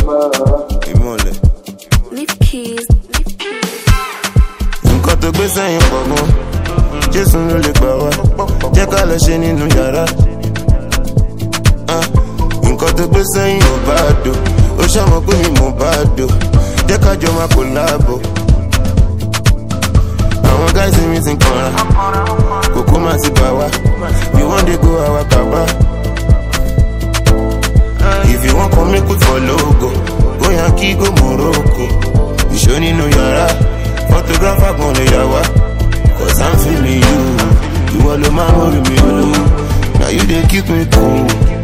Ìmọ̀lẹ̀. Leave keys. Nǹkan tó gbé sẹ́yìn pọ̀ gan. Jésù ló lè gbà wá. Jẹ́ ká lọ ṣe nínú yàrá. Nǹkan tó gbé sẹ́yìn ò bá dò. Ó ṣàmọ̀ pé mi mò bá dò. Jẹ́ ká jọ máa kò láàbò. Àwọn guys mi ti ń kanra. Kòkó máa ti bà wá. We wan dey go our baba. If you want come make we for logo, go Yankee, go Morocco. You show nínú yàrá, photographer gon lè yà wá. Cause I'm feeling you. You all the man worry me, now you dey keep me cool.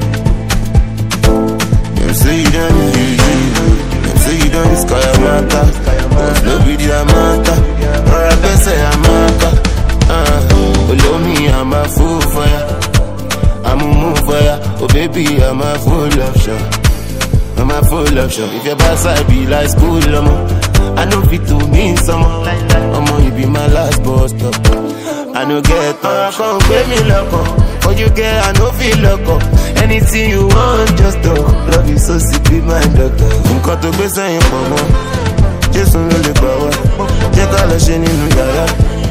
Them say you done is you. Them say you done is Kayamata. Cause no be the Amata. Or I best say Amaka. Follow me, I'm a fool for ya. I'm a move for ya. Oh baby, I'm a full option. I'm a full option. If your boss I be like school, I know fit to mean someone. You be my last bus stop. I know get up. Come pay me loco. What you get, I know feel loco. Anything you want, just talk. Love you so sick, be my doctor. Nǹkan tó gbé sẹ́yìn pọ̀ gan. Jésù ló lè gbà wá. Jẹ́ ká lọ ṣe nínú yàrá.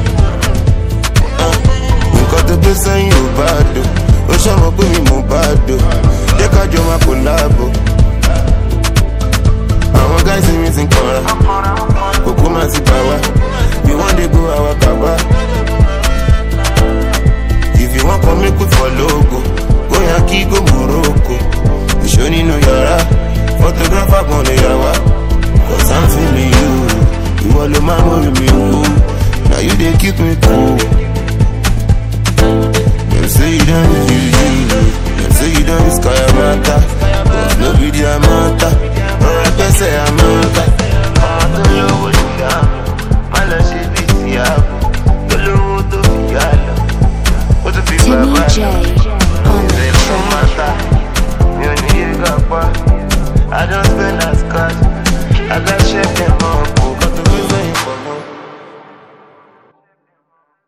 Nǹkan tó gbé sẹ́yìn ò bá dò. Ó ṣàmọ̀ pé mi mò bá dò. Jẹ́ ká jọ máa kò láàbò. Àwọn guys mi ti ń kanra. Kòkó máa ti bà wá. We wan dey go our baba. If you want come make we for logo, go Yankee, go Morocco. You show nínú yàrá, photographer gon lè yà wá. Cause I'm feeling you. You all the man worry me, now you dey keep me cool. Them say you done is you. Them say you done is Kayamata. Cause no be the Amata. Or I best say Amata. Timmy J on the track. I don't spend a